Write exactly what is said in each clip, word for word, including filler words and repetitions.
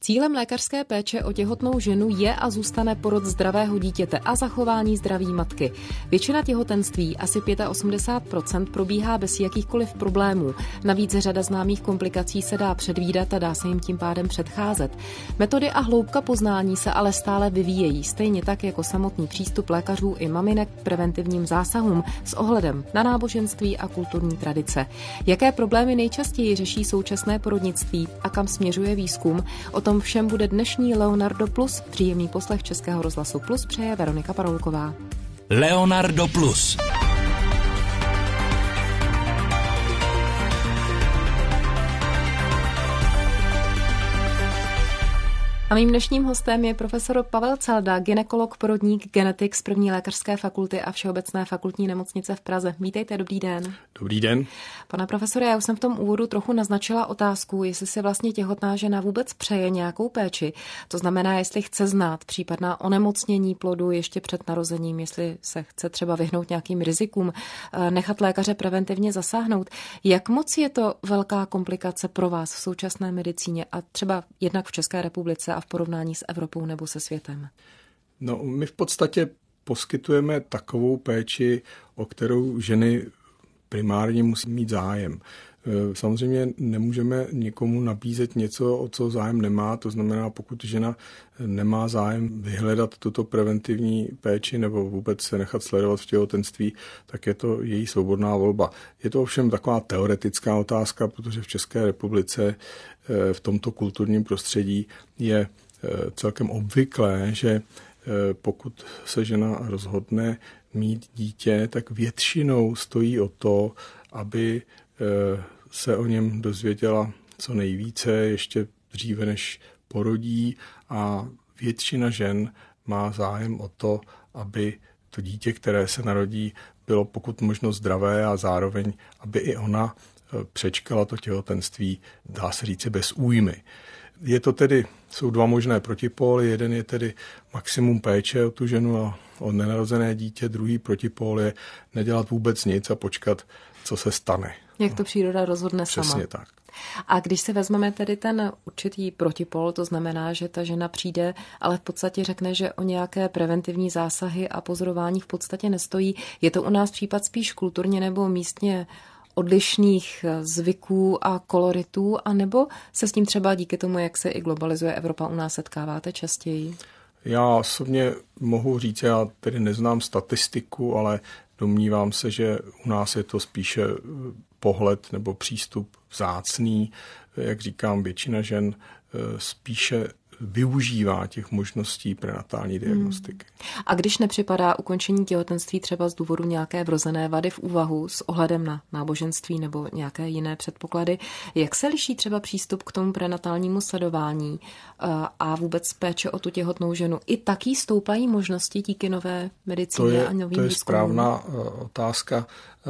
Cílem lékařské péče o těhotnou ženu je a zůstane porod zdravého dítěte a zachování zdraví matky. Většina těhotenství, asi osmdesát pět procent, probíhá bez jakýchkoliv problémů. Navíc řada známých komplikací se dá předvídat a dá se jim tím pádem předcházet. Metody a hloubka poznání se ale stále vyvíjejí, stejně tak jako samotný přístup lékařů i maminek k preventivním zásahům s ohledem na náboženství a kulturní tradice. Jaké problémy nejčastěji řeší současné porodnictví a kam směřuje výzkum? O tom všem bude dnešní Leonardo Plus. Příjemný poslech Českého rozhlasu Plus přeje Veronika Paroulková. Leonardo Plus. A mým dnešním hostem je profesor Pavel Calda, gynekolog, porodník, genetik z první lékařské fakulty a Všeobecné fakultní nemocnice v Praze. Vítejte, dobrý den. Dobrý den. Pane profesore, já už jsem v tom úvodu trochu naznačila otázku, jestli si vlastně těhotná žena vůbec přeje nějakou péči. To znamená, jestli chce znát případná onemocnění plodu ještě před narozením, jestli se chce třeba vyhnout nějakým rizikům, nechat lékaře preventivně zasáhnout. Jak moc je to velká komplikace pro vás v současné medicíně a třeba jednak v České republice a v porovnání s Evropou nebo se světem? No, my v podstatě poskytujeme takovou péči, o kterou ženy primárně musí mít zájem. Samozřejmě nemůžeme nikomu nabízet něco, o co zájem nemá, to znamená, pokud žena nemá zájem vyhledat tuto preventivní péči nebo vůbec se nechat sledovat v těhotenství, tak je to její svobodná volba. Je to ovšem taková teoretická otázka, protože v České republice v tomto kulturním prostředí je celkem obvyklé, že pokud se žena rozhodne mít dítě, tak většinou stojí o to, aby se o něm dozvěděla co nejvíce, ještě dříve než porodí, a většina žen má zájem o to, aby to dítě, které se narodí, bylo pokud možno zdravé a zároveň, aby i ona přečkala to těhotenství, dá se říci, bez újmy. Je to tedy, jsou dva možné protipóly, jeden je tedy maximum péče o tu ženu a o nenarozené dítě, druhý protipól je nedělat vůbec nic a počkat, co se stane. Jak to příroda rozhodne Přesně sama. Přesně tak. A když si vezmeme tedy ten určitý protipol, to znamená, že ta žena přijde, ale v podstatě řekne, že o nějaké preventivní zásahy a pozorování v podstatě nestojí. Je to u nás případ spíš kulturně nebo místně odlišných zvyků a koloritů, anebo se s tím třeba díky tomu, jak se i globalizuje Evropa, u nás setkáváte častěji? Já osobně mohu říct, já tedy neznám statistiku, ale domnívám se, že u nás je to spíše pohled nebo přístup vzácný. Jak říkám, většina žen spíše využívá těch možností prenatální diagnostiky. Hmm. A když nepřipadá ukončení těhotenství třeba z důvodu nějaké vrozené vady v úvahu s ohledem na náboženství nebo nějaké jiné předpoklady, jak se liší třeba přístup k tomu prenatálnímu sledování a vůbec péče o tu těhotnou ženu? I taky stoupají možnosti díky nové medicíně je, a novým výzkumům? To je správná otázka.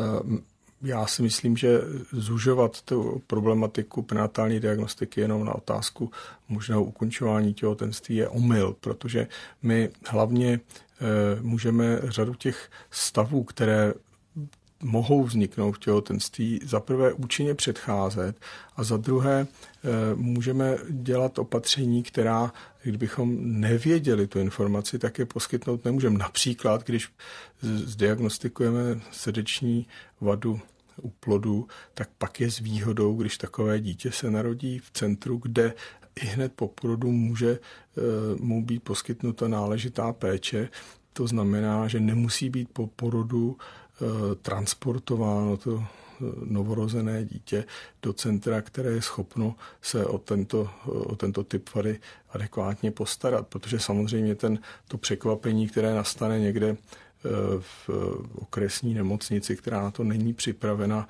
Já si myslím, že zužovat tu problematiku prenatální diagnostiky jenom na otázku možného ukončování těhotenství je omyl, protože my hlavně e, můžeme řadu těch stavů, které mohou vzniknout v těhotenství, za prvé účinně předcházet a za druhé e, můžeme dělat opatření, která, kdybychom nevěděli tu informaci, tak je poskytnout nemůžeme. Například, když zdiagnostikujeme srdeční vadu u plodu, tak pak je s výhodou, když takové dítě se narodí v centru, kde i hned po porodu může e, mu být poskytnuta náležitá péče. To znamená, že nemusí být po porodu e, transportováno to novorozené dítě do centra, které je schopno se o tento, o tento typ vady adekvátně postarat, protože samozřejmě ten, to překvapení, které nastane někde v okresní nemocnici, která na to není připravena,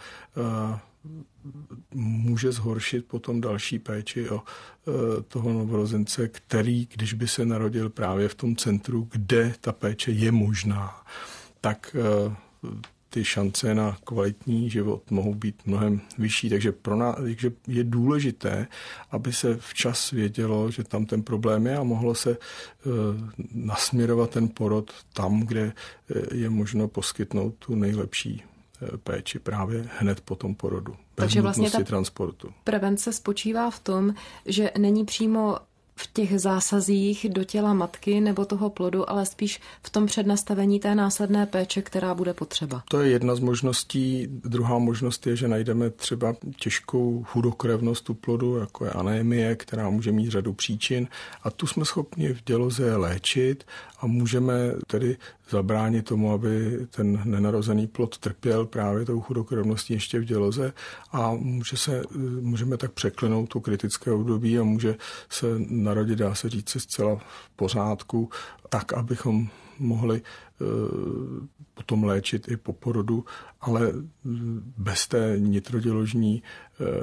může zhoršit potom další péči o toho novorozence, který, když by se narodil právě v tom centru, kde ta péče je možná, tak ty šance na kvalitní život mohou být mnohem vyšší. Takže pro nás takže je důležité, aby se včas vědělo, že tam ten problém je a mohlo se uh, nasměrovat ten porod tam, kde je možno poskytnout tu nejlepší péči právě hned po tom porodu. Bez Takže vlastně nutnosti ta transportu. Prevence spočívá v tom, že není přímo v těch zásazích do těla matky nebo toho plodu, ale spíš v tom přednastavení té následné péče, která bude potřeba. To je jedna z možností. Druhá možnost je, že najdeme třeba těžkou chudokrevnost u plodu, jako je anémie, která může mít řadu příčin a tu jsme schopni v děloze léčit a můžeme tedy zabránit tomu, aby ten nenarozený plod trpěl právě tou chudokrevností ještě v děloze a může se, můžeme tak překlenout to kritické období a může se narodit, dá se říct, zcela v pořádku, tak, abychom mohli e, potom léčit i po porodu, ale bez té nitroděložní e,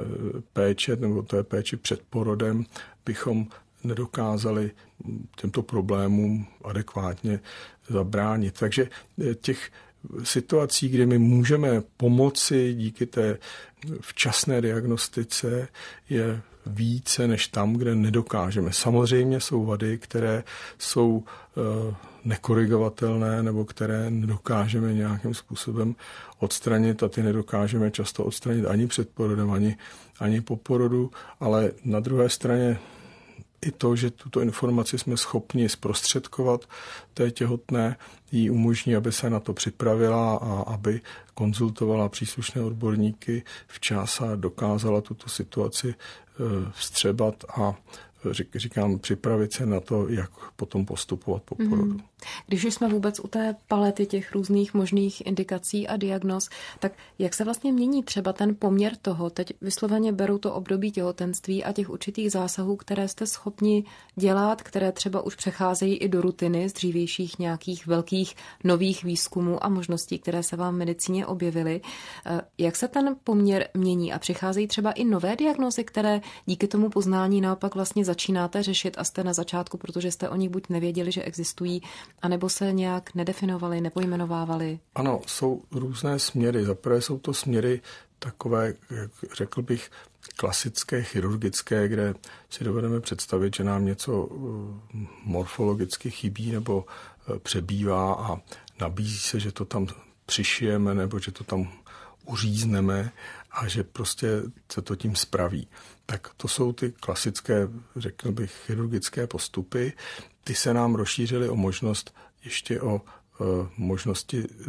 péče nebo té péči před porodem bychom nedokázali těmto problémům adekvátně zabránit. Takže těch situací, kdy my můžeme pomoci díky té včasné diagnostice, je více než tam, kde nedokážeme. Samozřejmě jsou vady, které jsou nekorigovatelné nebo které nedokážeme nějakým způsobem odstranit a ty nedokážeme často odstranit ani před porodem, ani, ani po porodu, ale na druhé straně i to, že tuto informaci jsme schopni zprostředkovat té těhotné, jí umožní, aby se na to připravila a aby konzultovala příslušné odborníky včas a dokázala tuto situaci vstřebat a říkám, připravit se na to, jak potom postupovat po porodu. Mm. Když už jsme vůbec u té palety těch různých možných indikací a diagnóz, tak jak se vlastně mění třeba ten poměr toho, teď vysloveně beru to období těhotenství a těch určitých zásahů, které jste schopni dělat, které třeba už přecházejí i do rutiny z dřívějších nějakých velkých nových výzkumů a možností, které se vám v medicíně objevily. Jak se ten poměr mění a přicházejí třeba i nové diagnózy, které díky tomu poznání naopak vlastně začínáte řešit a jste na začátku, protože jste o nich buď nevěděli, že existují, anebo se nějak nedefinovali, nepojmenovávali? Ano, jsou různé směry. Zaprvé jsou to směry takové, jak řekl bych, klasické, chirurgické, kde si dovedeme představit, že nám něco morfologicky chybí nebo přebývá a nabízí se, že to tam přišijeme nebo že to tam uřízneme a že prostě se to tím spraví. Tak to jsou ty klasické, řekl bych, chirurgické postupy. Ty se nám rozšířily o možnost ještě o e, možnosti e,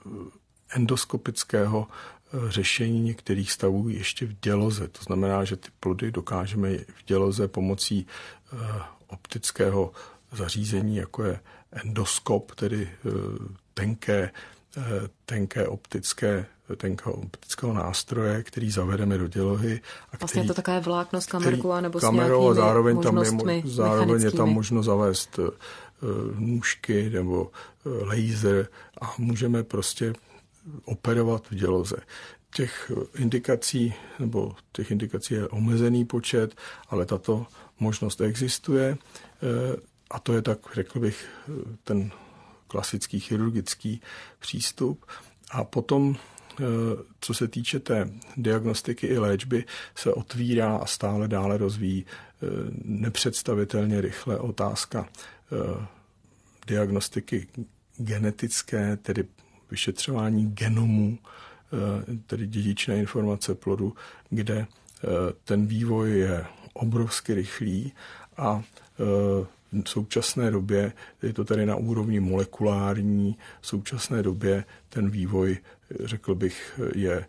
endoskopického e, řešení některých stavů ještě v děloze. To znamená, že ty plody dokážeme v děloze pomocí e, optického zařízení, jako je endoskop, tedy e, tenké, e, tenké optické tenkého optického nástroje, který zavedeme do dělohy. A vlastně který, je to takové vlákno s kamerkou nebo s kamerou nějakými a zároveň možnostmi tam je, zároveň je tam možno zavést uh, nůžky nebo uh, laser a můžeme prostě operovat v děloze. Těch indikací nebo těch indikací je omezený počet, ale tato možnost existuje uh, a to je tak, řekl bych, ten klasický chirurgický přístup. A potom co se týče té diagnostiky i léčby, se otvírá a stále dále rozvíjí nepředstavitelně rychle otázka diagnostiky genetické, tedy vyšetřování genomů, tedy dědičné informace plodu, kde ten vývoj je obrovsky rychlý a v současné době, je to tedy na úrovni molekulární, v současné době ten vývoj, řekl bych, je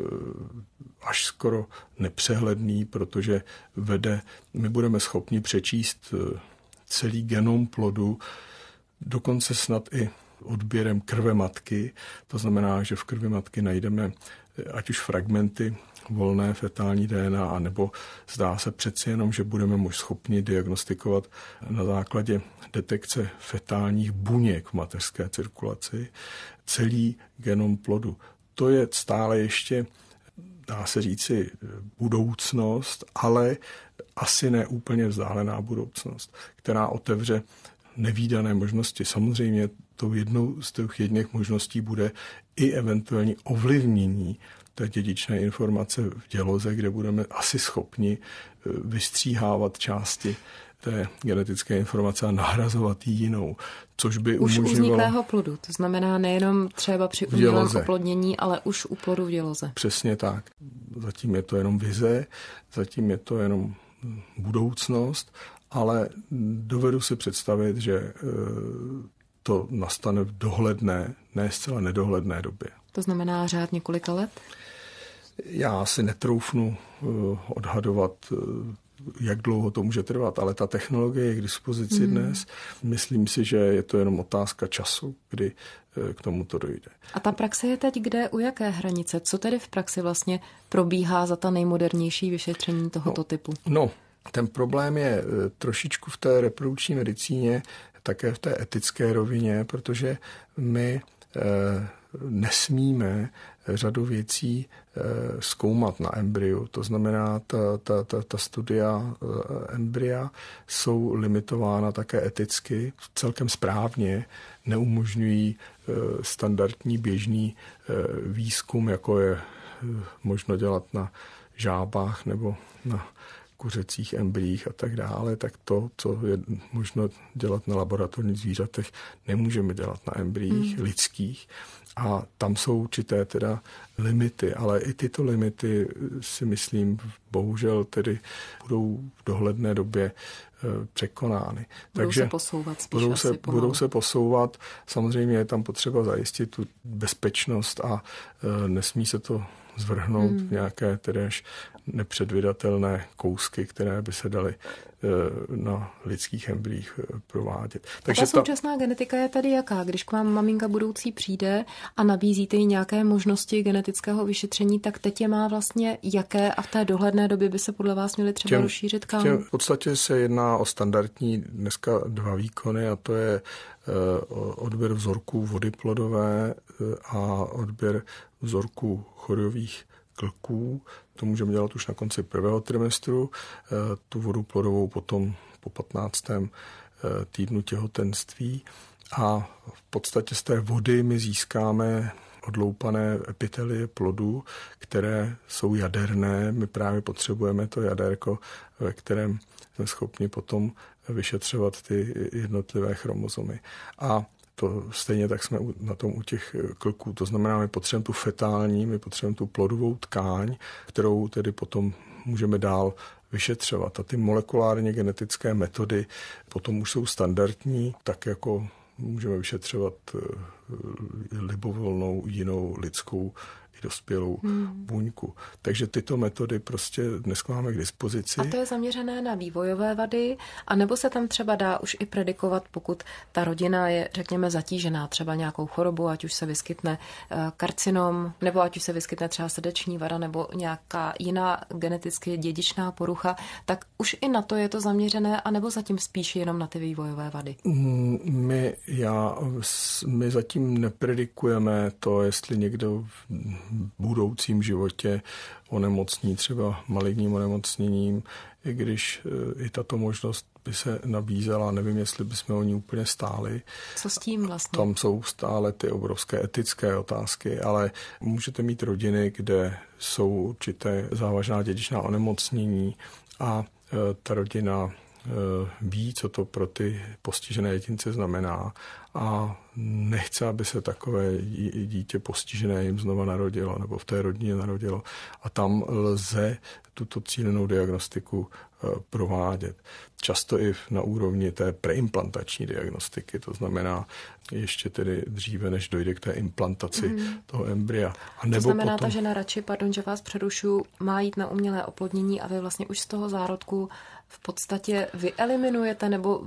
až skoro nepřehledný, protože vede, my budeme schopni přečíst celý genom plodu, dokonce snad i odběrem krve matky. To znamená, že v krvi matky najdeme ať už fragmenty volné fetální D N A, anebo zdá se přeci jenom, že budeme schopni diagnostikovat na základě detekce fetálních buněk v mateřské cirkulaci celý genom plodu. To je stále ještě, dá se říci, budoucnost, ale asi ne úplně vzdálená budoucnost, která otevře nevídané možnosti. Samozřejmě tou jednou z těch jedných možností bude i eventuální ovlivnění té dědičné informace v děloze, kde budeme asi schopni vystříhávat části té genetické informace a nahrazovat ji jinou, což by už umožňovalo... Už u vzniklého plodu, to znamená nejenom třeba při umělém oplodnění, ale už u plodu v děloze. Přesně tak. Zatím je to jenom vize, zatím je to jenom budoucnost, ale dovedu si představit, že to nastane v dohledné, ne zcela nedohledné době. To znamená řád několika let? Já si netroufnu odhadovat, jak dlouho to může trvat, ale ta technologie je k dispozici mm. dnes. Myslím si, že je to jenom otázka času, kdy k tomu to dojde. A ta praxe je teď kde, u jaké hranice? Co tedy v praxi vlastně probíhá za ta nejmodernější vyšetření tohoto no, typu? No, ten problém je trošičku v té reprodukční medicíně, také v té etické rovině, protože my eh, nesmíme řadu věcí eh, zkoumat na embryu. To znamená, ta, ta, ta, ta studia eh, embrya jsou limitována také eticky, celkem správně, neumožňují eh, standardní běžný eh, výzkum, jako je eh, možno dělat na žábách nebo na kuřecích embryích a tak dále, tak to, co je možno dělat na laboratorních zvířatech, nemůžeme dělat na embryích mm. lidských. A tam jsou určité teda limity, ale i tyto limity si myslím, bohužel tedy budou v dohledné době překonány. Budou Takže se posouvat spíš budou asi se, pomalu. budou se posouvat. Samozřejmě je tam potřeba zajistit tu bezpečnost a e, nesmí se to zvrhnout hmm. nějaké tedy až nepředvídatelné kousky, které by se daly na lidských embryích provádět. Takže ta současná ta... genetika je tady jaká? Když k vám maminka budoucí přijde a nabízíte jí nějaké možnosti genetického vyšetření, tak teď je má vlastně jaké a v té dohledné době by se podle vás měly třeba těm, rozšířit kam? Těm, v podstatě se jedná o standardní dneska dva výkony a to je odběr vzorků vody plodové a odběr vzorků choriových klků. To můžeme dělat už na konci prvého trimestru. Tu vodu plodovou potom po patnáctém týdnu těhotenství. A v podstatě z té vody my získáme odloupané epitelie plodu, které jsou jaderné. My právě potřebujeme to jaderko, ve kterém jsme schopni potom vyšetřovat ty jednotlivé chromozomy. A to stejně tak jsme na tom u těch klků. To znamená, my potřebujeme tu fetální, my potřebujeme tu plodovou tkáň, kterou tedy potom můžeme dál vyšetřovat. A ty molekulárně genetické metody potom už jsou standardní, tak jako můžeme vyšetřovat libovolnou jinou lidskou i dospělou hmm. buňku. Takže tyto metody prostě dnes máme k dispozici. A to je zaměřené na vývojové vady, anebo se tam třeba dá už i predikovat, pokud ta rodina je, řekněme, zatížená třeba nějakou chorobou, ať už se vyskytne karcinom, nebo ať už se vyskytne třeba srdeční vada, nebo nějaká jiná geneticky dědičná porucha, tak už i na to je to zaměřené, anebo zatím spíš jenom na ty vývojové vady? My, já, my zatím nepredikujeme to, jestli někdo v budoucím životě onemocní třeba maligním onemocněním, i když i tato možnost by se nabízela, nevím, jestli bychom o ní úplně stáli. Co s tím vlastně? Tam jsou stále ty obrovské etické otázky, ale můžete mít rodiny, kde jsou určité závažná dědičná onemocnění a ta rodina ví, co to pro ty postižené jedince znamená a nechce, aby se takové dítě postižené jim znova narodilo nebo v té rodině narodilo. A tam lze tuto cílenou diagnostiku provádět. Často i na úrovni té preimplantační diagnostiky, to znamená ještě tedy dříve, než dojde k té implantaci mm. toho embrya. A nebo to znamená, potom... ta žena radši, pardon, že vás přerušu, má jít na umělé oplodnění a vy vlastně už z toho zárodku v podstatě vyeliminujete nebo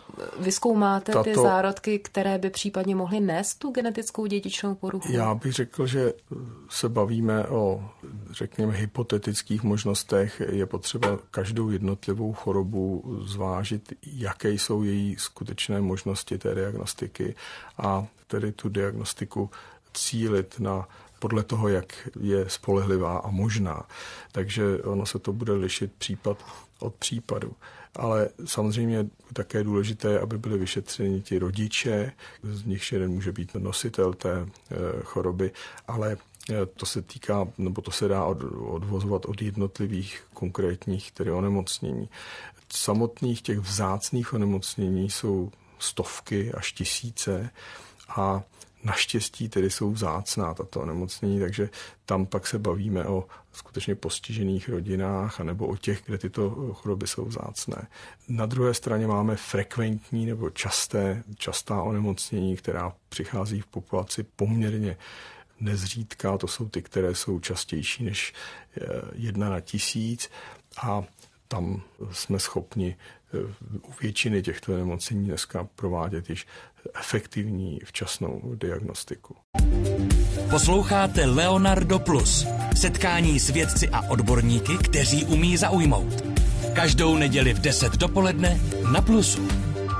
vyzkoumáte Tato... ty zárodky, které by případně mohly nést tu genetickou dědičnou poruchu? Já bych řekl, že se bavíme o, řekněme, hypotetických možnostech. Je potřeba každou jednotlivou chorobu zvážit, jaké jsou její skutečné možnosti té diagnostiky a tedy tu diagnostiku cílit na podle toho, jak je spolehlivá a možná. Takže ono se to bude lišit případ od případu. Ale samozřejmě také důležité, aby byly vyšetřeni ti rodiče, z nichž jeden může být nositel té choroby, ale to se týká, nebo to se dá odvozovat od jednotlivých konkrétních tedy onemocnění. Samotných těch vzácných onemocnění jsou stovky až tisíce a naštěstí tedy jsou vzácná tato onemocnění, takže tam pak se bavíme o skutečně postižených rodinách anebo o těch, kde tyto choroby jsou vzácné. Na druhé straně máme frekventní nebo časté, častá onemocnění, která přichází v populaci poměrně nezřídka, to jsou ty, které jsou častější než jedna na tisíc a tam jsme schopni u většiny těchto onemocnění dneska provádět již efektivní včasnou diagnostiku. Posloucháte Leonardo Plus. Setkání s vědci a odborníky, kteří umí zaujmout. Každou neděli v deset dopoledne na Plusu.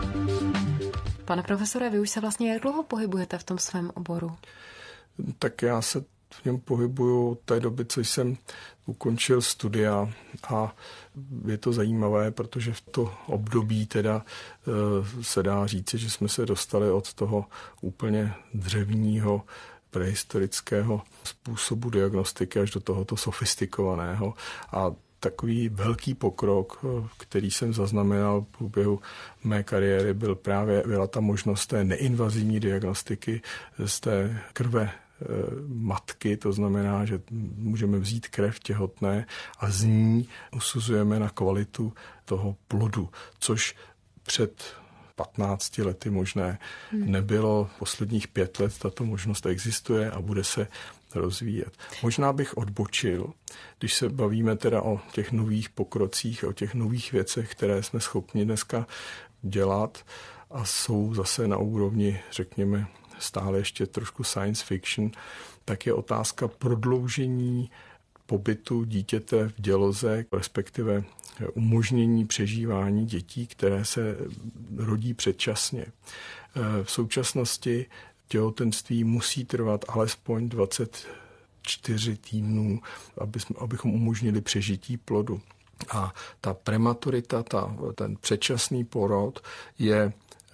Pane profesore, vy už se vlastně jak dlouho pohybujete v tom svém oboru? Tak já se v něm pohybuju od té doby, co jsem ukončil studia a je to zajímavé, protože v to období teda se dá říci, že jsme se dostali od toho úplně dřevního prehistorického způsobu diagnostiky až do tohoto sofistikovaného a takový velký pokrok, který jsem zaznamenal v průběhu mé kariéry, byl právě byla ta možnost té neinvazivní diagnostiky z té krve matky, to znamená, že můžeme vzít krev těhotné a z ní usuzujeme na kvalitu toho plodu, což před patnácti lety možné nebylo. Posledních pět let tato možnost existuje a bude se rozvíjet. Možná bych odbočil, když se bavíme teda o těch nových pokrocích, o těch nových věcech, které jsme schopni dneska dělat a jsou zase na úrovni, řekněme, stále ještě trošku science fiction, tak je otázka prodloužení pobytu dítěte v děloze, respektive umožnění přežívání dětí, které se rodí předčasně. V současnosti těhotenství musí trvat alespoň dvacet čtyři týdnů, aby jsme, abychom umožnili přežití plodu. A ta prematurita, ta, ten předčasný porod je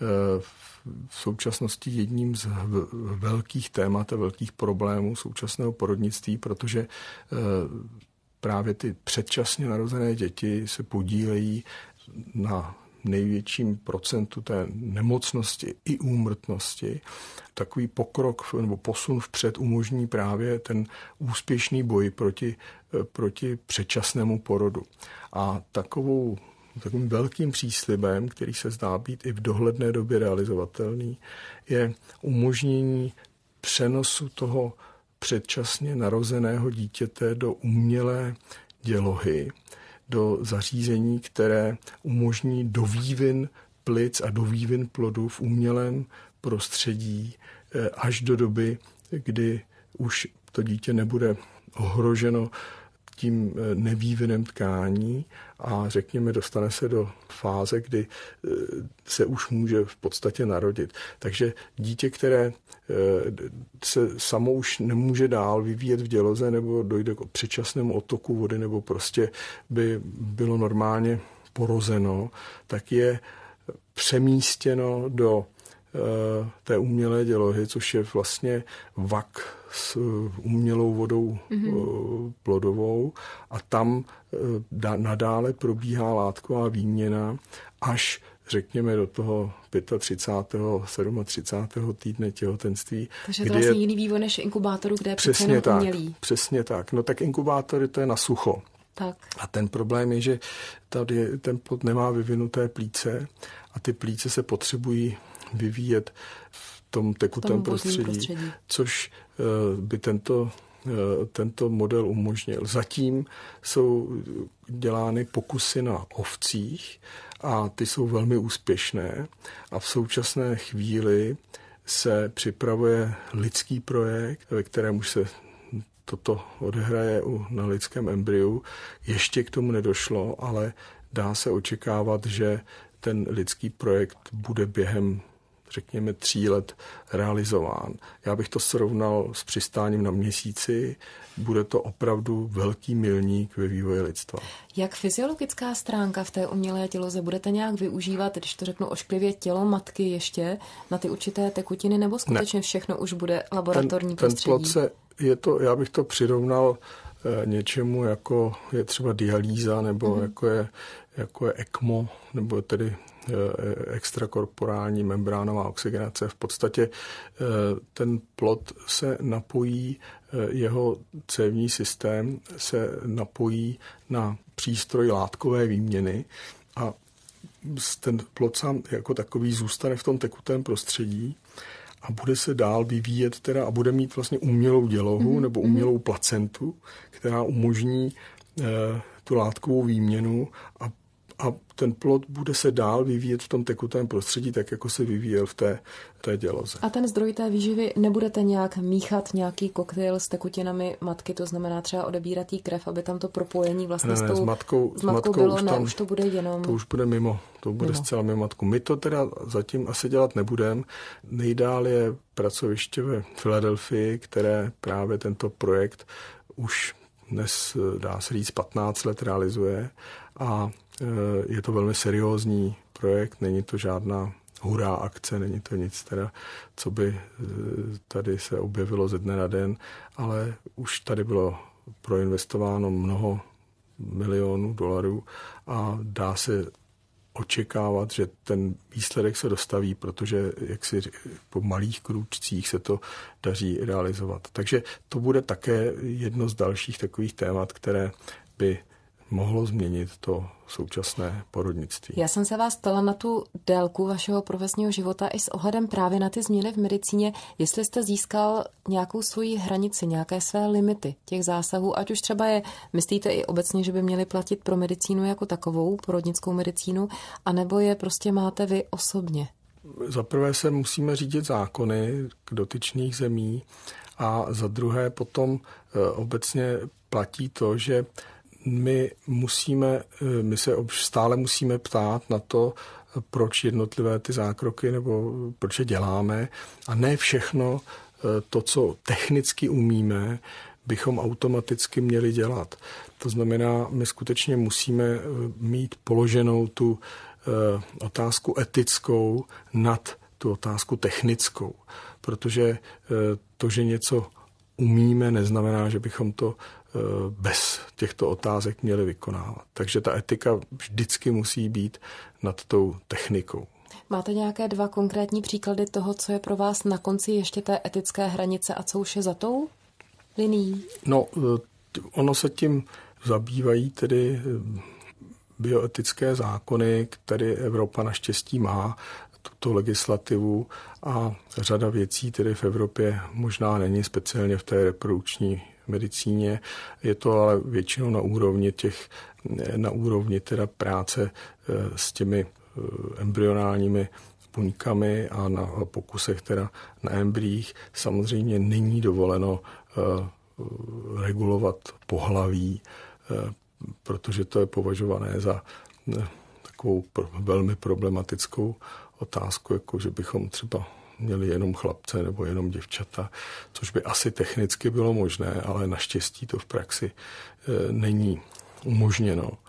v současnosti jedním z velkých témat a velkých problémů současného porodnictví, protože právě ty předčasně narozené děti se podílejí na největším procentu té nemocnosti i úmrtnosti. Takový pokrok nebo posun vpřed umožní právě ten úspěšný boj proti, proti předčasnému porodu. A takovou Takovým velkým příslibem, který se zdá být i v dohledné době realizovatelný, je umožnění přenosu toho předčasně narozeného dítěte do umělé dělohy, do zařízení, které umožní dovývin plic a dovývin plodu v umělém prostředí až do doby, kdy už to dítě nebude ohroženo tím nevývinem tkání a řekněme dostane se do fáze, kdy se už může v podstatě narodit. Takže dítě, které se samo už nemůže dál vyvíjet v děloze nebo dojde k předčasnému odtoku vody nebo prostě by bylo normálně porozeno, tak je přemístěno do té umělé dělohy, což je vlastně vak s umělou vodou mm-hmm. plodovou a tam nadále probíhá látková výměna až řekněme do toho třicátého pátého, třicátého sedmého týdne těhotenství. Takže to je vlastně jiný vývoj než inkubátoru, kde je přece jenom tak, umělý. Přesně tak. No tak inkubátory to je na sucho. Tak. A ten problém je, že tady ten plod nemá vyvinuté plíce a ty plíce se potřebují vyvíjet v tom tekutém prostředí, prostředí, což by tento, tento model umožnil. Zatím jsou dělány pokusy na ovcích a ty jsou velmi úspěšné a v současné chvíli se připravuje lidský projekt, ve kterém už se toto odehraje na lidském embryu. Ještě k tomu nedošlo, ale dá se očekávat, že ten lidský projekt bude během řekněme tří let realizován. Já bych to srovnal s přistáním na Měsíci. Bude to opravdu velký milník ve vývoji lidstva. Jak fyziologická stránka v té umělé těloze budete nějak využívat, když to řeknu ošklivě, tělo matky ještě na ty určité tekutiny, nebo skutečně ne. všechno už bude laboratorní ten, prostředí? Ten plod se, je to, já bych to přirovnal něčemu, jako je třeba dialýza, nebo mm. jako, je, jako je ECMO, nebo tedy extrakorporální membránová oxygenace. V podstatě ten plod se napojí, jeho cévní systém se napojí na přístroj látkové výměny a ten plod sám jako takový zůstane v tom tekutém prostředí a bude se dál vyvíjet teda a bude mít vlastně umělou dělohu mm-hmm. nebo umělou placentu, která umožní eh, tu látkovou výměnu a, a ten plod bude se dál vyvíjet v tom tekutém prostředí, tak jako se vyvíjel v té, té děloze. A ten zdroj té výživy nebudete nějak míchat nějaký koktejl s tekutinami matky, to znamená třeba odebírat jí krev, aby tam to propojení vlastně ne, s, ne, tou, s matkou, s matkou, matkou bylo, už, tam, ne, už to bude jenom... To už bude mimo, to bude mimo. Zcela mimo matku. My to teda zatím asi dělat nebudeme. Nejdál je pracoviště ve Filadelfii, které právě tento projekt už dnes, dá se říct, patnáct let realizuje a je to velmi seriózní projekt, není to žádná hurá akce, není to nic teda, co by tady se objevilo ze dne na den, ale už tady bylo proinvestováno mnoho milionů dolarů a dá se očekávat, že ten výsledek se dostaví, protože jaksi po malých krůčcích se to daří realizovat. Takže to bude také jedno z dalších takových témat, které by mohlo změnit to současné porodnictví. Já jsem se vás ptala na tu délku vašeho profesního života i s ohledem právě na ty změny v medicíně, jestli jste získal nějakou svoji hranici, nějaké své limity těch zásahů, ať už třeba je, myslíte i obecně, že by měly platit pro medicínu jako takovou, porodnickou medicínu, anebo je prostě máte vy osobně? Za prvé se musíme řídit zákony dotyčných zemí a za druhé potom obecně platí to, že my musíme, my se stále musíme ptát na to, proč jednotlivé ty zákroky nebo proč je děláme a ne všechno to, co technicky umíme, bychom automaticky měli dělat. To znamená, my skutečně musíme mít položenou tu otázku etickou nad tu otázku technickou, protože to, že něco umíme, neznamená, že bychom to bez těchto otázek měli vykonávat. Takže ta etika vždycky musí být nad tou technikou. Máte nějaké dva konkrétní příklady toho, co je pro vás na konci ještě té etické hranice a co už je za tou linií? No, ono se tím zabývají tedy bioetické zákony, které Evropa naštěstí má, tuto legislativu a řada věcí tedy v Evropě možná není, speciálně v té reprodukční medicíně. Je to ale většinou na úrovni těch, na úrovni teda práce s těmi embryonálními buňkami a na pokusech teda na embryích. Samozřejmě není dovoleno regulovat pohlaví, protože to je považované za takovou velmi problematickou otázku, jako že bychom třeba měli jenom chlapce nebo jenom děvčata, což by asi technicky bylo možné, ale naštěstí to v praxi e, není umožněno. E,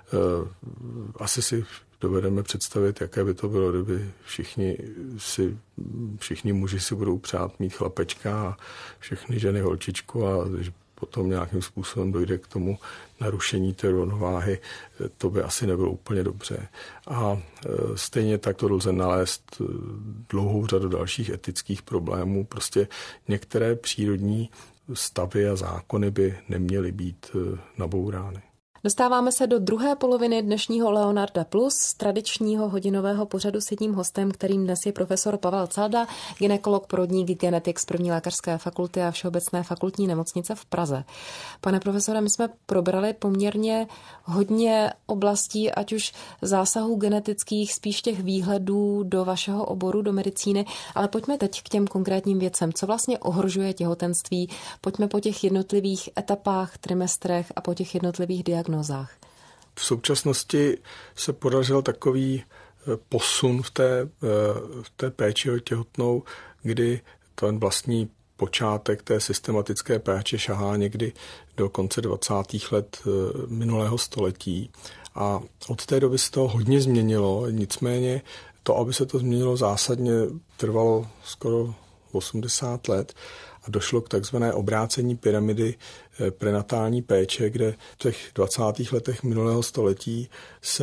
asi si dovedeme představit, jaké by to bylo, kdyby všichni, si, všichni muži si budou přát mít chlapečka a všechny ženy holčičku a když potom nějakým způsobem dojde k tomu narušení té rovnováhy, to by asi nebylo úplně dobře. A stejně tak to lze nalézt dlouhou řadu dalších etických problémů. Prostě některé přírodní stavy a zákony by neměly být nabourány. Dostáváme se do druhé poloviny dnešního Leonarda Plus, tradičního hodinového pořadu s jedním hostem, kterým dnes je profesor Pavel Calda, gynekolog, porodník, genetik z první lékařské fakulty a Všeobecné fakultní nemocnice v Praze. Pane profesore, my jsme probrali poměrně hodně oblastí, ať už zásahů genetických, spíš těch výhledů do vašeho oboru, do medicíny, ale pojďme teď k těm konkrétním věcem. Co vlastně ohrožuje těhotenství? Pojďme po těch jednotlivých etapách, trimestrech a po těch jednotlivých diagnózách. V současnosti se podařil takový posun v té, v té péči o těhotnou, kdy ten vlastní počátek té systematické péče šahá někdy do konce dvacátých let minulého století. A od té doby se to hodně změnilo, nicméně to, aby se to změnilo zásadně, trvalo skoro osmdesát let. A došlo k takzvané obrácení pyramidy prenatální péče, kde v těch dvacátých letech minulého století se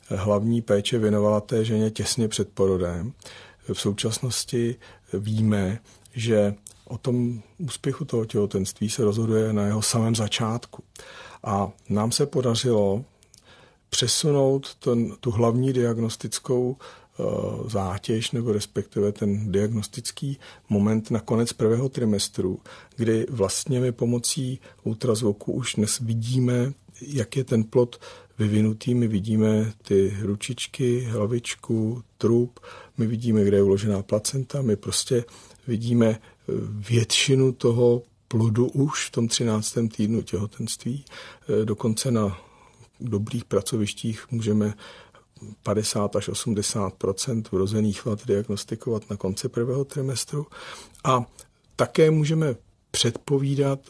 hlavní péče věnovala té ženě těsně před porodem. V současnosti víme, že o tom úspěchu toho těhotenství se rozhoduje na jeho samém začátku. A nám se podařilo přesunout ten, tu hlavní diagnostickou uh, zátěž, nebo respektive ten diagnostický moment na konec prvého trimestru, kdy vlastně my pomocí ultrazvuku už dnes vidíme, jak je ten plod vyvinutý. My vidíme ty ručičky, hlavičku, trup, my vidíme, kde je uložená placenta, my prostě vidíme většinu toho plodu už v tom třináctém týdnu těhotenství. Dokonce na dobrých pracovištích můžeme padesát až osmdesát procent vrozených vad diagnostikovat na konci prvého trimestru. A také můžeme předpovídat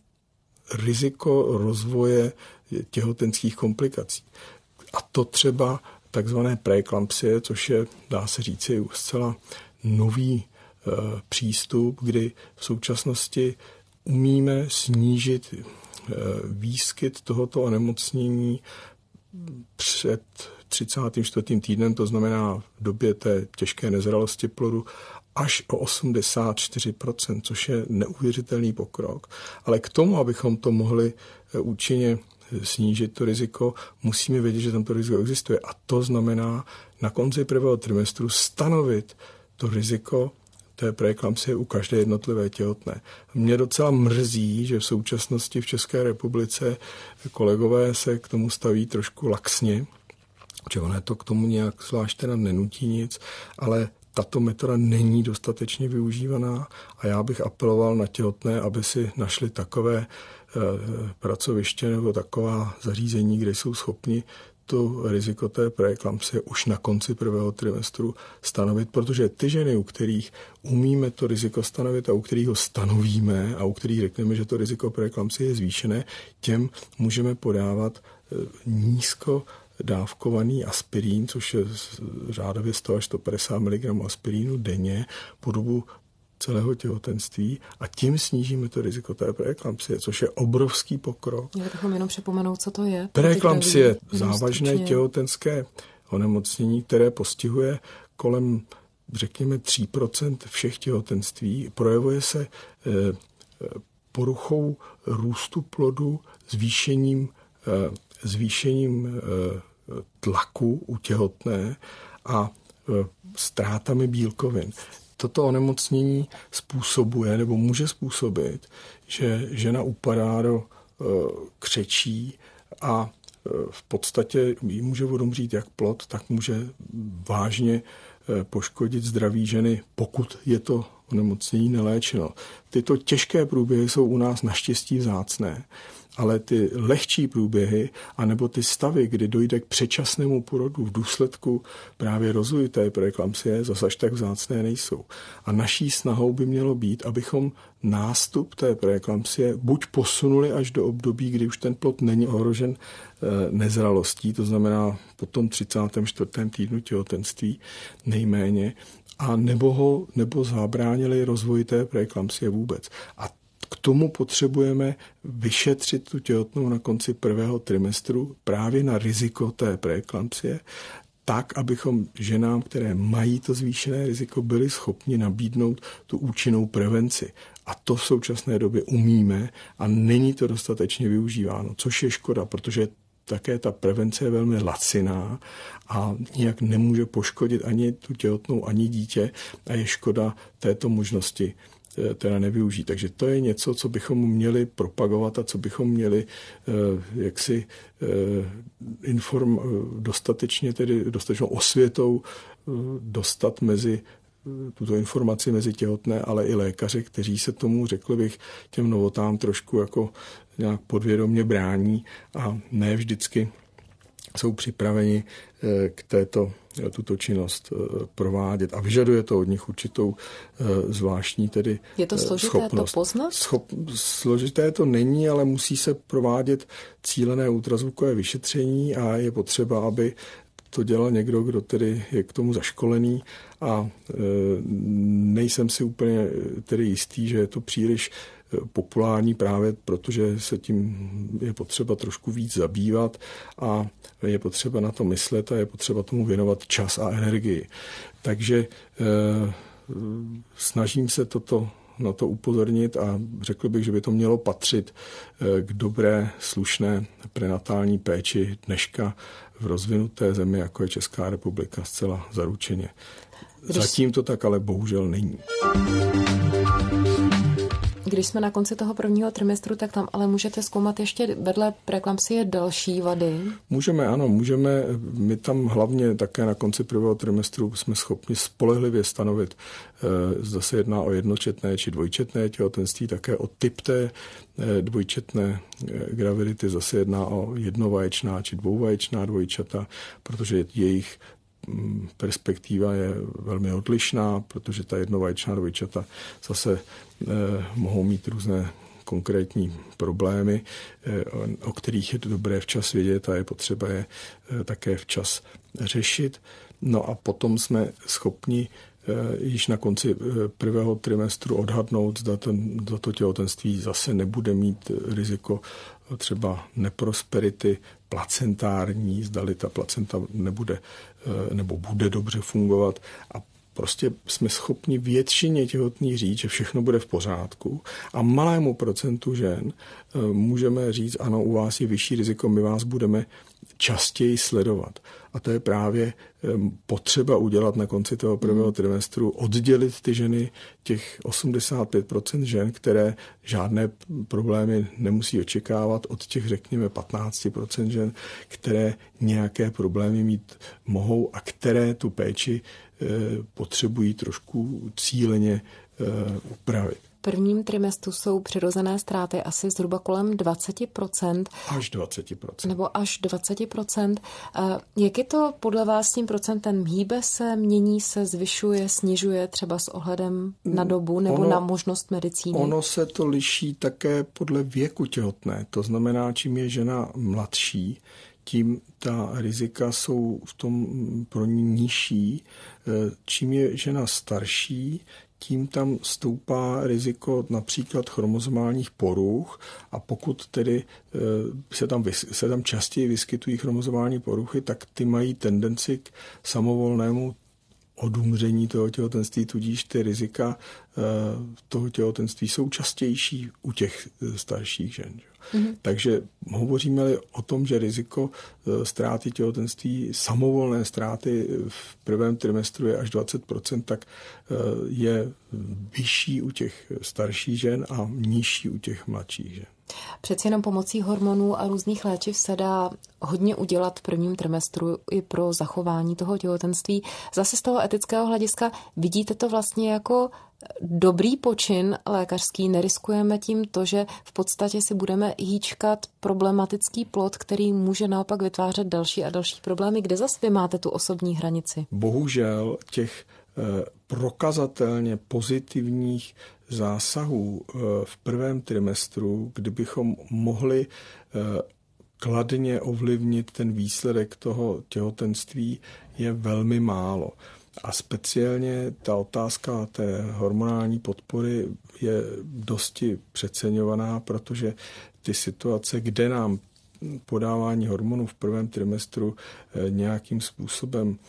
riziko rozvoje těhotenských komplikací. A to třeba takzvané preeklampsie, což je, dá se říci, zcela nový e, přístup, kdy v současnosti umíme snížit e, výskyt tohoto onemocnění před třicátým čtvrtým týdnem, to znamená v době té těžké nezralosti plodu, až o osmdesát čtyři procent, což je neuvěřitelný pokrok. Ale k tomu, abychom to mohli účinně snížit to riziko, musíme vědět, že tam to riziko existuje. A to znamená na konci prvého trimestru stanovit to riziko té preeklampsie u každé jednotlivé těhotné. Mě docela mrzí, že v současnosti v České republice kolegové se k tomu staví trošku laxně, že ono to k tomu nějak zvlášť teda nenutí nic, ale tato metoda není dostatečně využívaná a já bych apeloval na těhotné, aby si našli takové e, pracoviště nebo taková zařízení, kde jsou schopni to riziko té preeklampsie už na konci prvého trimestru stanovit, protože ty ženy, u kterých umíme to riziko stanovit a u kterých ho stanovíme a u kterých řekneme, že to riziko preeklampsie je zvýšené, těm můžeme podávat nízko dávkovaný aspirín, což je řádově sto až sto padesát miligramů aspirínu denně po dobu celého těhotenství a tím snížíme to riziko té preeklampsie, což je obrovský pokrok. Měli bychom jenom připomenout, co to je. Preeklampsie je závažné stručně těhotenské onemocnění, které postihuje kolem, řekněme, tři procenta všech těhotenství. Projevuje se poruchou růstu plodu, zvýšením, zvýšením tlaku u těhotné a ztrátami bílkovin. Toto onemocnění způsobuje nebo může způsobit, že žena upadá do e, křečí a e, v podstatě jí může odumřít jak plod, tak může vážně e, poškodit zdraví ženy, pokud je to onemocnění neléčeno. Tyto těžké průběhy jsou u nás naštěstí vzácné, ale ty lehčí průběhy anebo ty stavy, kdy dojde k předčasnému porodu v důsledku právě rozvoje té preeklampsie, zase až tak vzácné nejsou. A naší snahou by mělo být, abychom nástup té preeklampsie buď posunuli až do období, kdy už ten plod není ohrožen nezralostí, to znamená po tom třicátém čtvrtém týdnu těhotenství nejméně, a nebo ho nebo zabránili rozvoji té preeklampsie vůbec. A k tomu potřebujeme vyšetřit tu těhotnou na konci prvého trimestru právě na riziko té preeklampsie, tak, abychom ženám, které mají to zvýšené riziko, byli schopni nabídnout tu účinnou prevenci. A to v současné době umíme a není to dostatečně využíváno, což je škoda, protože také ta prevence je velmi laciná a nijak nemůže poškodit ani tu těhotnou, ani dítě a je škoda této možnosti teda nevyužít. Takže to je něco, co bychom měli propagovat a co bychom měli jaksi inform, dostatečně, tedy dostatečnou osvětou dostat mezi tuto informaci mezi těhotné, ale i lékaři, kteří se tomu, řekl bych, těm novotám trošku jako nějak podvědomě brání a ne vždycky jsou připraveni k této tuto činnost provádět a vyžaduje to od nich určitou zvláštní tedy Je to složité schopnost. to poznat? Schop, složité to není, ale musí se provádět cílené ultrazvukové vyšetření a je potřeba, aby to dělal někdo, kdo tedy je k tomu zaškolený a e, nejsem si úplně tedy jistý, že je to příliš populární právě protože se tím je potřeba trošku víc zabývat a je potřeba na to myslet a je potřeba tomu věnovat čas a energii. Takže eh, snažím se toto na to upozornit a řekl bych, že by to mělo patřit k dobré, slušné prenatální péči dneška v rozvinuté zemi, jako je Česká republika, zcela zaručeně. Zatím to tak ale bohužel není. Když jsme na konci toho prvního trimestru, tak tam ale můžete zkoumat ještě vedle preeklampsie další vady? Můžeme, ano, můžeme. My tam hlavně také na konci prvního trimestru jsme schopni spolehlivě stanovit, zda se jedná o jednočetné či dvojčetné těhotenství, také o typ té dvojčetné gravidity, zase jedná o jednovaječná či dvouvaječná dvojčata, protože jejich perspektiva je velmi odlišná, protože ta jednovaječná dvojčata zase eh, mohou mít různé konkrétní problémy, eh, o kterých je dobré včas vědět a je potřeba je eh, také včas řešit. No a potom jsme schopni eh, již na konci eh, prvého trimestru odhadnout, zda, ten, zda to těhotenství zase nebude mít riziko třeba neprosperity placentární, zdali ta placenta nebude nebo bude dobře fungovat a prostě jsme schopni většině těhotných říct, že všechno bude v pořádku a malému procentu žen můžeme říct, ano, u vás je vyšší riziko, my vás budeme častěji sledovat. A to je právě potřeba udělat na konci toho prvního trimestru, oddělit ty ženy, těch osmdesát pět procent žen, které žádné problémy nemusí očekávat, od těch, řekněme, patnáct procent žen, které nějaké problémy mít mohou a které tu péči potřebují trošku cíleně upravit. V prvním trimestru jsou přirozené ztráty asi zhruba kolem dvacet procent. Až dvacet procent. Nebo až dvacet procent. Jak je to podle vás s tím procentem? Hýbe se, mění se, zvyšuje, snižuje třeba s ohledem na dobu nebo ono, na možnost medicíny? Ono se to liší také podle věku těhotné. To znamená, čím je žena mladší, tím ta rizika jsou v tom pro ní nižší. Čím je žena starší, tím tam stoupá riziko například chromozomálních poruch a pokud tedy se tam, se tam častěji vyskytují chromozomální poruchy, tak ty mají tendenci k samovolnému odumření toho těhotenství, tudíž ty rizika toho těhotenství jsou častější u těch starších žen. Mm-hmm. Takže hovoříme-li o tom, že riziko ztráty těhotenství, samovolné ztráty v prvém trimestru je až dvacet procent, tak je vyšší u těch starších žen a nižší u těch mladších žen. Přeci jenom pomocí hormonů a různých léčiv se dá hodně udělat v prvním trimestru i pro zachování toho těhotenství. Zase z toho etického hlediska vidíte to vlastně jako dobrý počin lékařský. Neriskujeme tím to, že v podstatě si budeme hýčkat problematický plod, který může naopak vytvářet další a další problémy. Kde zase vy máte tu osobní hranici? Bohužel těch eh, prokazatelně pozitivních zásahů v prvém trimestru, kdybychom mohli kladně ovlivnit ten výsledek toho těhotenství, je velmi málo. A speciálně ta otázka té hormonální podpory je dosti přeceňovaná, protože ty situace, kde nám podávání hormonů v prvém trimestru nějakým způsobem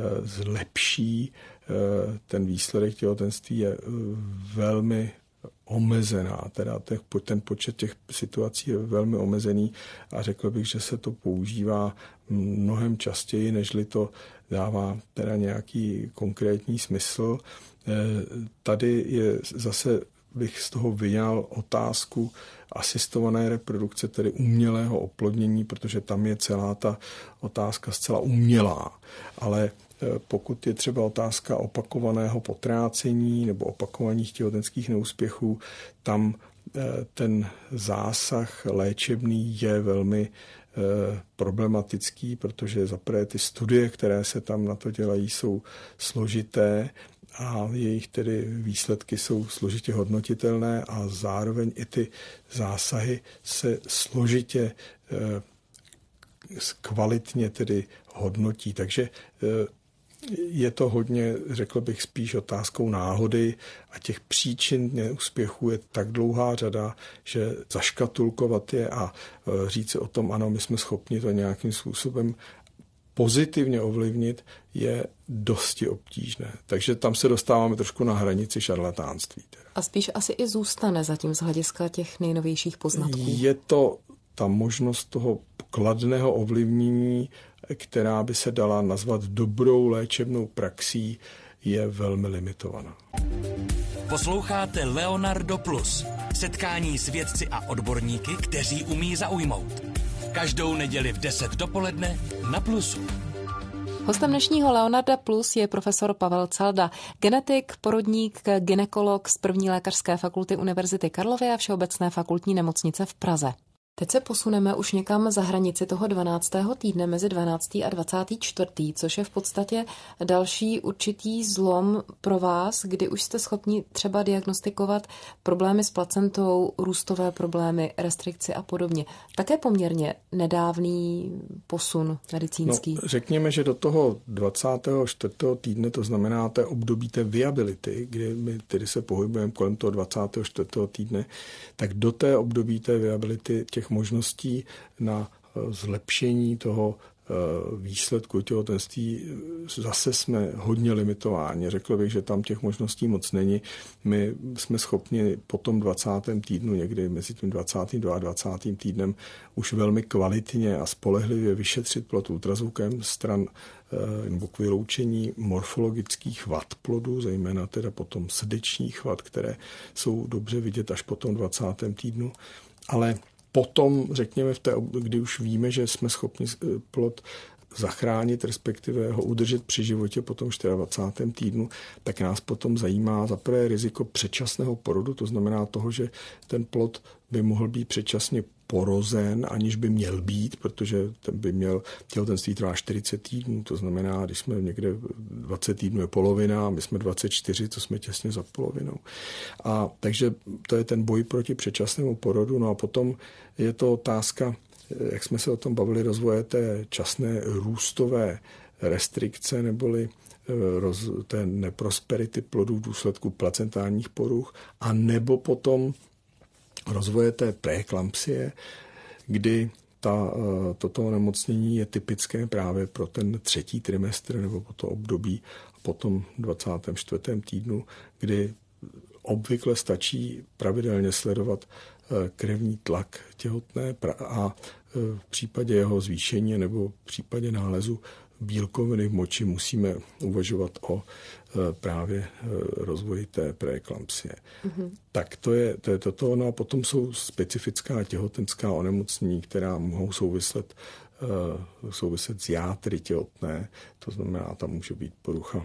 zlepší ten výsledek těhotenství, je velmi omezená. Teda ten počet těch situací je velmi omezený a řekl bych, že se to používá mnohem častěji, nežli to dává teda nějaký konkrétní smysl. Tady je zase bych z toho vyňal otázku asistované reprodukce, tedy umělého oplodnění, protože tam je celá ta otázka zcela umělá. Ale pokud je třeba otázka opakovaného potrácení nebo opakovaných těhotenských neúspěchů, tam ten zásah léčebný je velmi problematický, protože zaprvé ty studie, které se tam na to dělají, jsou složité a jejich tedy výsledky jsou složitě hodnotitelné a zároveň i ty zásahy se složitě kvalitně tedy hodnotí. Takže Je to hodně, řekl bych, spíš otázkou náhody a těch příčin neúspěchů je tak dlouhá řada, že zaškatulkovat je a říct si o tom, ano, my jsme schopni to nějakým způsobem pozitivně ovlivnit, je dosti obtížné. Takže tam se dostáváme trošku na hranici šarlatánství. A spíš asi i zůstane zatím z hlediska těch nejnovějších poznatků. Je to ta možnost toho kladného ovlivnění, která by se dala nazvat dobrou léčebnou praxí, je velmi limitovaná. Posloucháte Leonardo Plus, setkání s vědci a odborníky, kteří umí zaujmout. Každou neděli v deset dopoledne na Plusu. Hostem dnešního Leonarda Plus je profesor Pavel Calda, genetik, porodník, gynekolog z první lékařské fakulty Univerzity Karlovy a Všeobecné fakultní nemocnice v Praze. Teď se posuneme už někam za hranici toho dvanáctého týdne mezi dvanáctým a dvacátým čtvrtým, což je v podstatě další určitý zlom pro vás, kdy už jste schopni třeba diagnostikovat problémy s placentou, růstové problémy, restrikci a podobně. Také poměrně nedávný posun medicínský. No, řekněme, že do toho dvacátého čtvrtého týdne, to znamená té období té viability, kdy my tedy se pohybujeme kolem toho dvacátého čtvrtého týdne, tak do té období té viability těch možností na zlepšení toho výsledku těhotenství zase jsme hodně limitováni. Řekl bych, že tam těch možností moc není. My jsme schopni po tom dvacátém týdnu, někdy mezi tím dvacátým a dvacátým druhým týdnem, už velmi kvalitně a spolehlivě vyšetřit plod ultrazvukem stran nebo k vyloučení morfologických vad plodu, zejména teda potom srdečních vad, které jsou dobře vidět až po tom dvacátém týdnu. Ale potom, řekněme, v té, kdy už víme, že jsme schopni plod zachránit, respektive ho udržet při životě po tom dvacátém čtvrtém týdnu, tak nás potom zajímá za prvé riziko předčasného porodu, to znamená toho, že ten plod by mohl být předčasně porozen, aniž by měl být, protože ten by měl, těhotenství trvá čtyřicet týdnů, to znamená, když jsme někde dvacet týdnů je polovina, a my jsme dvacet čtyři, to jsme těsně za polovinou. A takže to je ten boj proti předčasnému porodu, no a potom je to otázka, jak jsme se o tom bavili, rozvoje té časné růstové restrikce neboli roz, té neprosperity plodů v důsledku placentárních poruch a nebo potom rozvoje té preeklampsie, kdy ta, toto onemocnění je typické právě pro ten třetí trimestr nebo po to období po tom dvacátém čtvrtém týdnu, kdy obvykle stačí pravidelně sledovat krevní tlak těhotné a v případě jeho zvýšení nebo v případě nálezu bílkoviny v moči musíme uvažovat o právě rozvoji té preeklampsie. Mm-hmm. Tak to je, to je toto. No a potom jsou specifická těhotenská onemocnění, která mohou souviset, souviset s játry těhotné. To znamená, tam může být porucha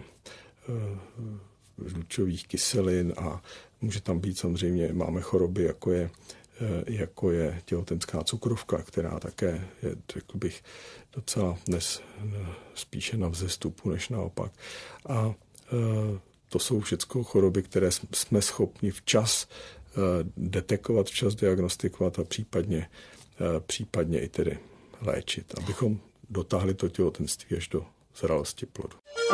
žlučových kyselin a může tam být samozřejmě, máme choroby, jako je jako je těhotenská cukrovka, která také je, řekl bych, docela dnes spíše na vzestupu, než naopak. A to jsou všechno choroby, které jsme schopni včas detekovat, včas diagnostikovat a případně, případně i tedy léčit, abychom dotáhli to těhotenství až do zralosti plodu.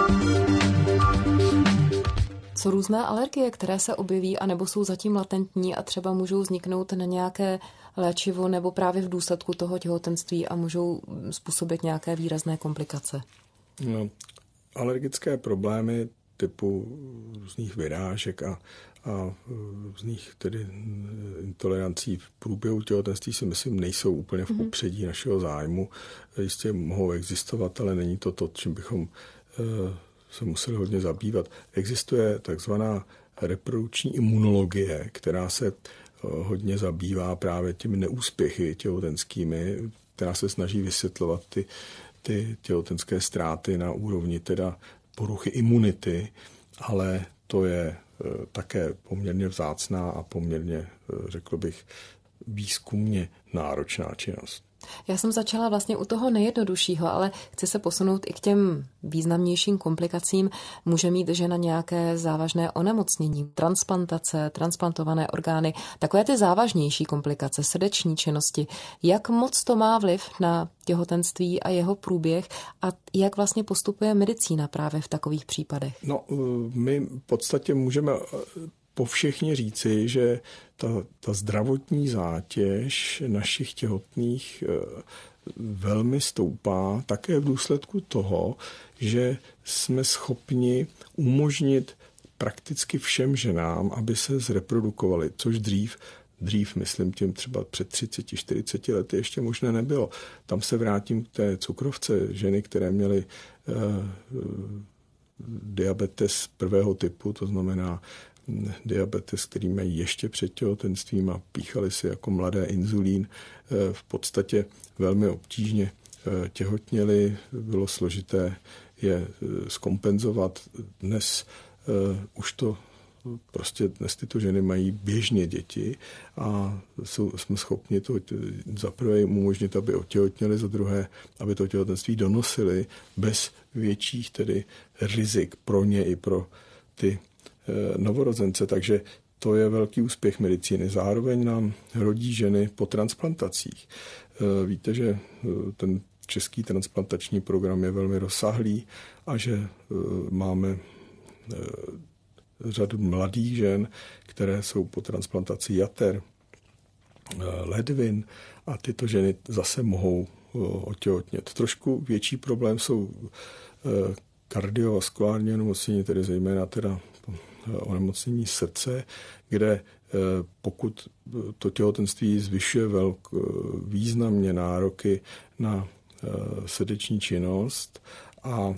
Co různé alergie, které se objeví anebo jsou zatím latentní a třeba můžou vzniknout na nějaké léčivo nebo právě v důsledku toho těhotenství a můžou způsobit nějaké výrazné komplikace? No, alergické problémy typu různých vyrážek a, a různých tedy intolerancí v průběhu těhotenství si myslím nejsou úplně v popředí našeho zájmu. Jistě mohou existovat, ale není to to, čím bychom se museli hodně zabývat. Existuje takzvaná reprodukční imunologie, která se hodně zabývá právě těmi neúspěchy těhotenskými, která se snaží vysvětlovat ty, ty těhotenské ztráty na úrovni teda poruchy imunity, ale to je také poměrně vzácná a poměrně, řekl bych, výzkumně náročná činnost. Já jsem začala vlastně u toho nejjednoduššího, ale chci se posunout i k těm významnějším komplikacím. Může mít žena nějaké závažné onemocnění, transplantace, transplantované orgány, takové ty závažnější komplikace, srdeční činnosti. Jak moc to má vliv na těhotenství a jeho průběh a jak vlastně postupuje medicína právě v takových případech? No, my v podstatě můžeme povšechně říci, že ta, ta zdravotní zátěž našich těhotných velmi stoupá také v důsledku toho, že jsme schopni umožnit prakticky všem ženám, aby se zreprodukovali, což dřív Dřív, myslím tím třeba před třicet čtyřicet lety ještě možné nebylo. Tam se vrátím k té cukrovce, ženy, které měly eh, diabetes prvého typu, to znamená diabetes, který mají ještě před těhotenstvím a píchali si jako mladé inzulín, eh, v podstatě velmi obtížně eh, těhotněli, bylo složité je eh, zkompenzovat. Dnes eh, už to Prostě dnes tyto ženy mají běžně děti a jsou, jsme schopni to za prvé jim umožnit, aby otěhotněli, za druhé, aby to těhotenství donosili bez větších tedy rizik pro ně i pro ty e, novorozence. Takže to je velký úspěch medicíny. Zároveň nám rodí ženy po transplantacích. E, víte, že ten český transplantační program je velmi rozsáhlý a že e, máme e, řadu mladých žen, které jsou po transplantaci jater, ledvin a tyto ženy zase mohou otěhotnět. Trošku větší problém jsou kardiovaskulární onemocnění, tedy zejména teda onemocnění srdce, kde pokud to těhotenství zvyšuje velk, významně nároky na srdeční činnost a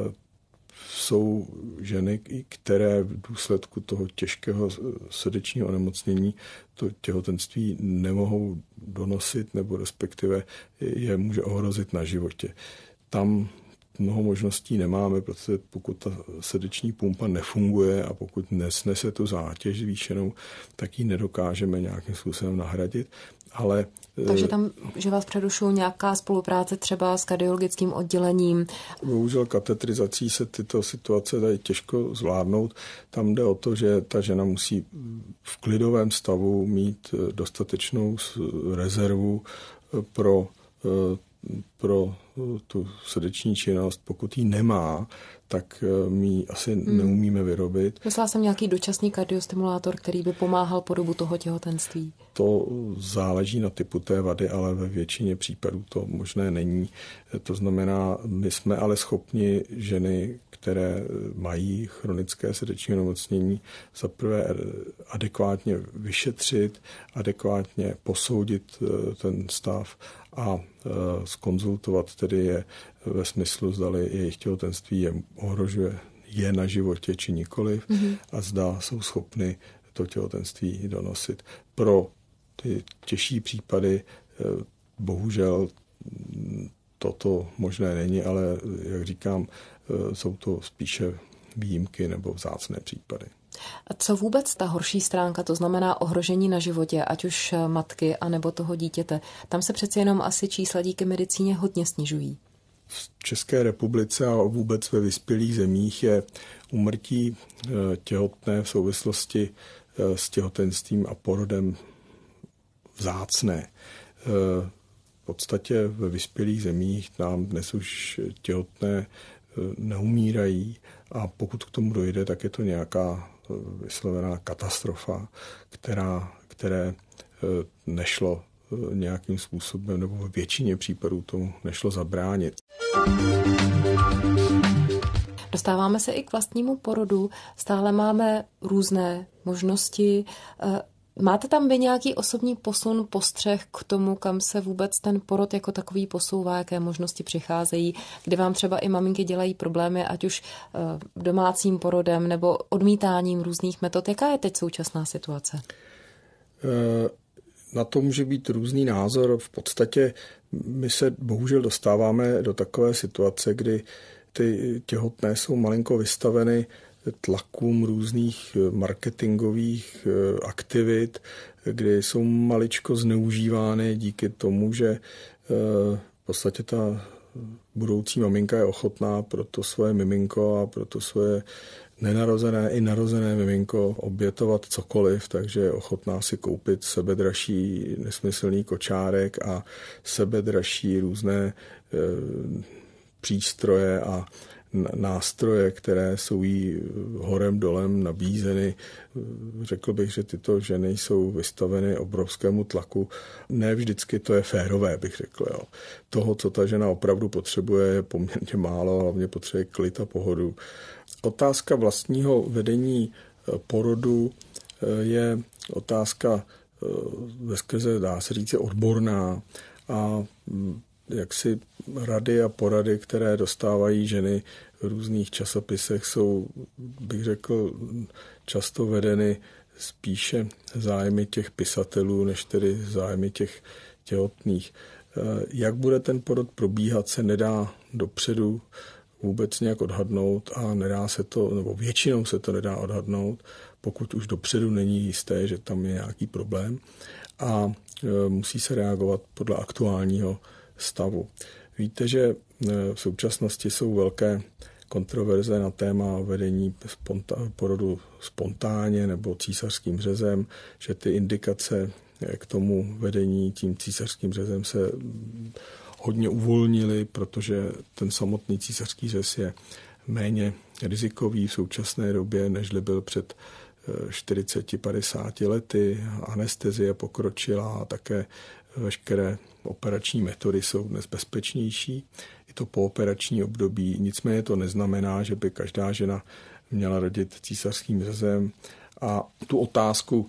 jsou ženy, které v důsledku toho těžkého srdečního onemocnění to těhotenství nemohou donosit nebo respektive je může ohrozit na životě. Tam mnoho možností nemáme, protože pokud ta srdeční pumpa nefunguje a pokud nesnese tu zátěž zvýšenou, tak ji nedokážeme nějakým způsobem nahradit. Ale takže tam, že vás přerušují nějaká spolupráce třeba s kardiologickým oddělením? Bohužel katetrizací se tyto situace dají těžko zvládnout. Tam jde o to, že ta žena musí v klidovém stavu mít dostatečnou rezervu pro, pro tu srdeční činnost. Pokud ji nemá, tak my ji asi hmm. neumíme vyrobit. Myslela jsem nějaký dočasný kardiostimulátor, který by pomáhal po dobu toho těhotenství. To záleží na typu té vady, ale ve většině případů to možné není. To znamená, my jsme ale schopni ženy, které mají chronické srdeční onemocnění, zaprvé adekvátně vyšetřit, adekvátně posoudit ten stav a zkonzultovat tedy je ve smyslu, zdali jejich těhotenství je ohrožuje je na životě či nikoliv mm-hmm. a zda jsou schopny to těhotenství donosit. Pro ty těžší případy bohužel toto možné není, ale jak říkám, jsou to spíše výjimky nebo vzácné případy. A co vůbec ta horší stránka, to znamená ohrožení na životě, ať už matky, anebo toho dítěte? Tam se přeci jenom asi čísla díky medicíně hodně snižují. V České republice a vůbec ve vyspělých zemích je úmrtí těhotné v souvislosti s těhotenstvím a porodem vzácné. V podstatě ve vyspělých zemích nám dnes už těhotné neumírají a pokud k tomu dojde, tak je to nějaká vyslovená katastrofa, která, které nešlo nějakým způsobem, nebo ve většině případů tomu nešlo zabránit. Dostáváme se i k vlastnímu porodu. Stále máme různé možnosti. Máte tam vy nějaký osobní posun, postřeh k tomu, kam se vůbec ten porod jako takový posouvá, jaké možnosti přicházejí, kdy vám třeba i maminky dělají problémy, ať už domácím porodem nebo odmítáním různých metod. Jaká je teď současná situace? Na to může být různý názor. V podstatě my se bohužel dostáváme do takové situace, kdy ty těhotné jsou malinko vystaveny tlakům různých marketingových aktivit, kdy jsou maličko zneužívány díky tomu, že v podstatě ta budoucí maminka je ochotná pro to svoje miminko a pro to svoje nenarozené i narozené miminko obětovat cokoliv, takže je ochotná si koupit sebedražší nesmyslný kočárek a sebedražší různé e, přístroje a nástroje, které jsou jí horem dolem nabízeny. Řekl bych, že tyto ženy jsou vystaveny obrovskému tlaku. Ne vždycky to je férové, bych řekl. Jo. Toho, co ta žena opravdu potřebuje, je poměrně málo, hlavně potřebuje klid a pohodu. Otázka vlastního vedení porodu je otázka veskrze, dá se říct, odborná a jaksi rady a porady, které dostávají ženy v různých časopisech, jsou, bych řekl, často vedeny spíše zájmy těch pisatelů, než tedy zájmy těch těhotných. Jak bude ten porod probíhat, se nedá dopředu vůbec nějak odhadnout a nedá se to, nebo většinou se to nedá odhadnout, pokud už dopředu není jisté, že tam je nějaký problém a musí se reagovat podle aktuálního stavu. Víte, že v současnosti jsou velké kontroverze na téma vedení sponta- porodu spontánně nebo císařským řezem, že ty indikace k tomu vedení tím císařským řezem se hodně uvolnily, protože ten samotný císařský řez je méně rizikový v současné době, nežli byl před čtyřiceti padesáti lety. Anestezie pokročila a také veškeré operační metody jsou dnes bezpečnější. Je to pooperační období, nicméně to neznamená, že by každá žena měla rodit císařským řezem. A tu otázku,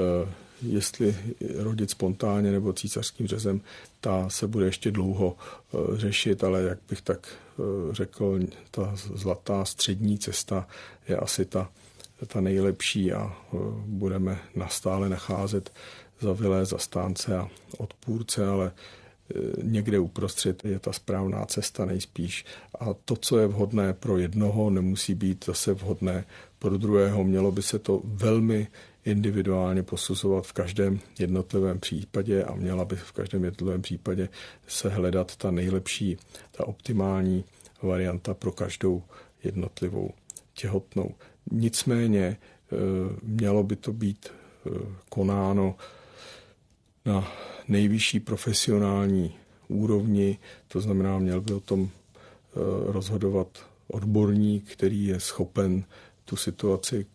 jestli rodit spontánně nebo císařským řezem, ta se bude ještě dlouho řešit, ale jak bych tak řekl, ta zlatá střední cesta je asi ta, ta nejlepší a budeme nastále nacházet zavilé zastánce a odpůrce, ale někde uprostřed je ta správná cesta nejspíš. A to, co je vhodné pro jednoho, nemusí být zase vhodné pro druhého. Mělo by se to velmi individuálně posuzovat v každém jednotlivém případě a měla by v každém jednotlivém případě se hledat ta nejlepší, ta optimální varianta pro každou jednotlivou těhotnou. Nicméně mělo by to být konáno na nejvyšší profesionální úrovni, to znamená, měl by o tom rozhodovat odborník, který je schopen tu situaci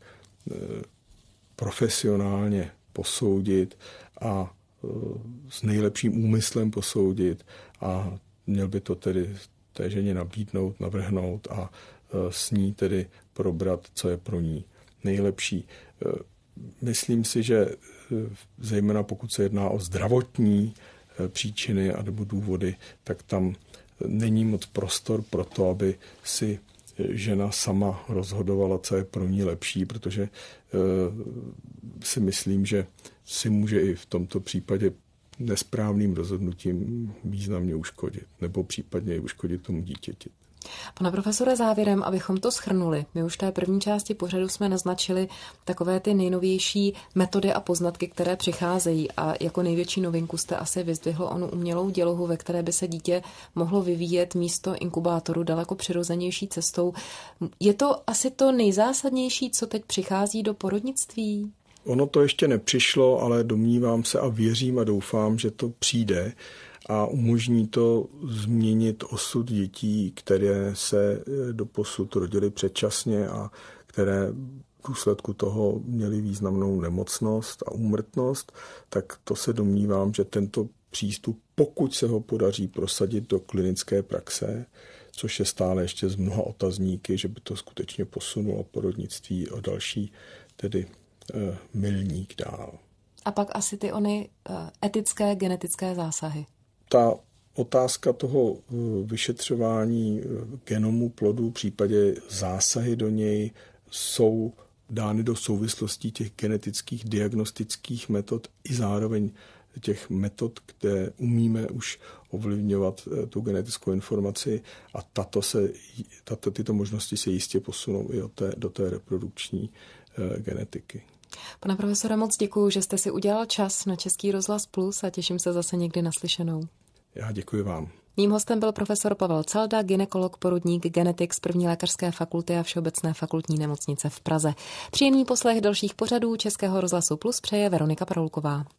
profesionálně posoudit a s nejlepším úmyslem posoudit a měl by to tedy té ženě nabídnout, navrhnout a s ní tedy probrat, co je pro ní nejlepší. Myslím si, že zejména pokud se jedná o zdravotní příčiny a nebo důvody, tak tam není moc prostor pro to, aby si žena sama rozhodovala, co je pro ní lepší, protože si myslím, že si může i v tomto případě nesprávným rozhodnutím významně uškodit, nebo případně i uškodit tomu dítěti. Pane profesore, závěrem, abychom to shrnuli, my už v té první části pořadu jsme naznačili takové ty nejnovější metody a poznatky, které přicházejí a jako největší novinku jste asi vyzdvihl onu umělou dělohu, ve které by se dítě mohlo vyvíjet místo inkubátoru daleko přirozenější cestou. Je to asi to nejzásadnější, co teď přichází do porodnictví? Ono to ještě nepřišlo, ale domnívám se a věřím a doufám, že to přijde a umožní to změnit osud dětí, které se doposud rodily předčasně a které v důsledku toho měly významnou nemocnost a úmrtnost, tak to se domnívám, že tento přístup, pokud se ho podaří prosadit do klinické praxe, což je stále ještě z mnoha otazníky, že by to skutečně posunulo porodnictví o další tedy eh, milník dál. A pak asi ty ony eh, etické genetické zásahy. Ta otázka toho vyšetřování genomu plodu, v případě zásahy do něj, jsou dány do souvislostí těch genetických diagnostických metod i zároveň těch metod, kde umíme už ovlivňovat tu genetickou informaci a tato se, tato, tyto možnosti se jistě posunou i do té, do té reprodukční eh, genetiky. Pane profesore, moc děkuju, že jste si udělal čas na Český rozhlas Plus a těším se zase někdy naslyšenou. Já děkuji vám. Mým hostem byl profesor Pavel Calda, gynekolog, porodník, genetik z první lékařské fakulty a Všeobecné fakultní nemocnice v Praze. Příjemný poslech dalších pořadů Českého rozhlasu Plus přeje Veronika Paroulková.